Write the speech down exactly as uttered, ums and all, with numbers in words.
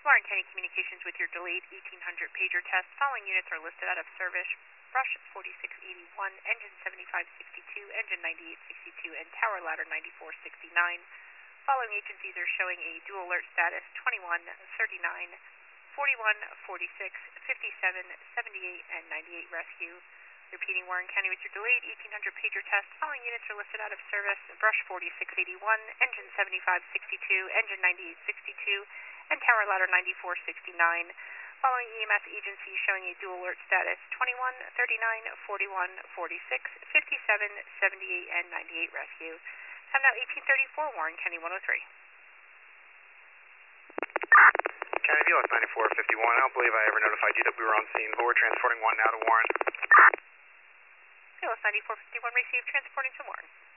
Warren County Communications with your delayed eighteen hundred pager test. Following units are listed out of service. Brush forty-six eighty-one, engine seventy-five sixty-two, engine ninety-eight sixty-two, and tower ladder ninety-four sixty-nine. Following agencies are showing a dual alert status twenty-one thirty-nine, forty-one forty-six, fifty-seven seventy-eight, and ninety-eight rescue. Repeating, Warren County with your delayed eighteen hundred pager test. Following units are listed out of service. Brush forty-six eighty-one, engine seventy-five sixty-two, engine ninety-eight sixty-two, and tower ladder ninety-four sixty-nine. Following E M S agency showing a dual alert status twenty-one thirty-nine, forty-one forty-six, fifty-seven seventy-eight, and ninety-eight rescue. Time now eighteen thirty-four, Warren County one oh three. County D L S ninety-four fifty-one. I don't believe I ever notified you that we were on scene, but we're transporting one now to Warren. D L S ninety-four fifty-one received, transporting to Warren.